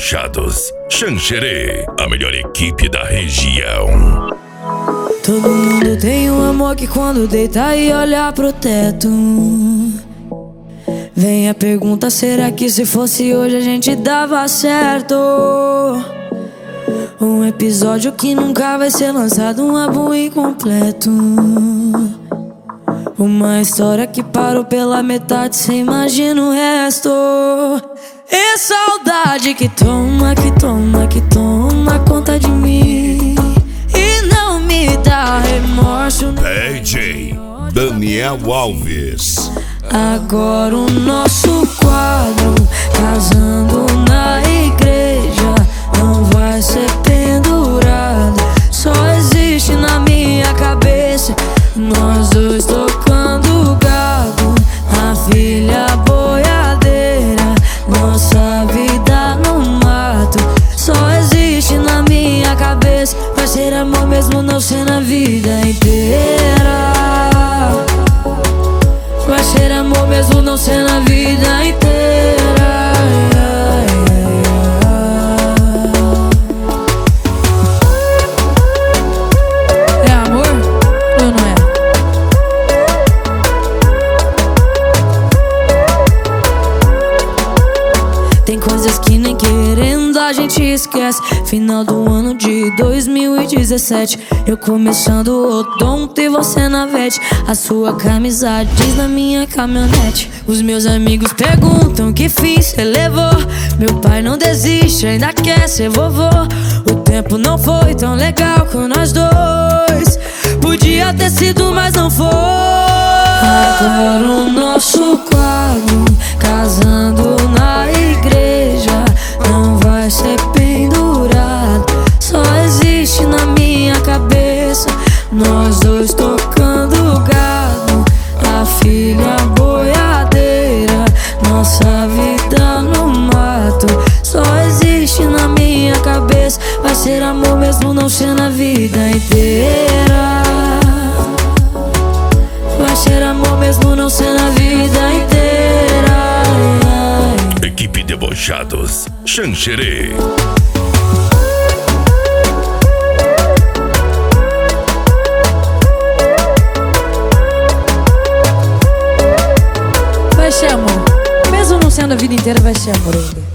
Debochados, Xanxerê, a melhor equipe da região. Todo mundo tem um amor que quando deita e olha pro teto, vem a pergunta, será que se fosse hoje a gente dava certo? Um episódio que nunca vai ser lançado, um álbum incompleto, uma história que parou pela metade, cê imagina o resto. E saudade que toma, que toma, que toma conta de mim e não me dá remorso. DJ Daniel Alves. Agora o nosso quadro, casando na igreja, não vai ser pendurado, só existe na minha cabeça. Nós dois tocando gado, a filha boiadeira, nossa vida no mato, só existe na minha cabeça. Vai ser amor mesmo não ser na vida inteira. Vai ser amor mesmo não ser na vida inteira. É amor ou não é? Tem coisas que nem querendo a gente esquece. Final do ano de 2017, eu começando o odonto e você na vete. A sua camisa diz na minha caminhonete. Os meus amigos perguntam que fim cê levou. Meu pai não desiste, ainda quer ser vovô. O tempo não foi tão legal com nós dois, podia ter sido, mas não foi. Agora o nosso quadro, casando na igreja, não vai ser pendurado, só existe na minha cabeça. Nós dois tocando gado, a filha boiadeira, nossa vida no mato, só existe na minha cabeça. Vai ser amor mesmo não ser na vida inteira. Vai ser amor mesmo não ser na vida inteira. Equipe Debochados, Xanxerê. Vai ser amor mesmo não sendo a vida inteira, vai ser amor ainda.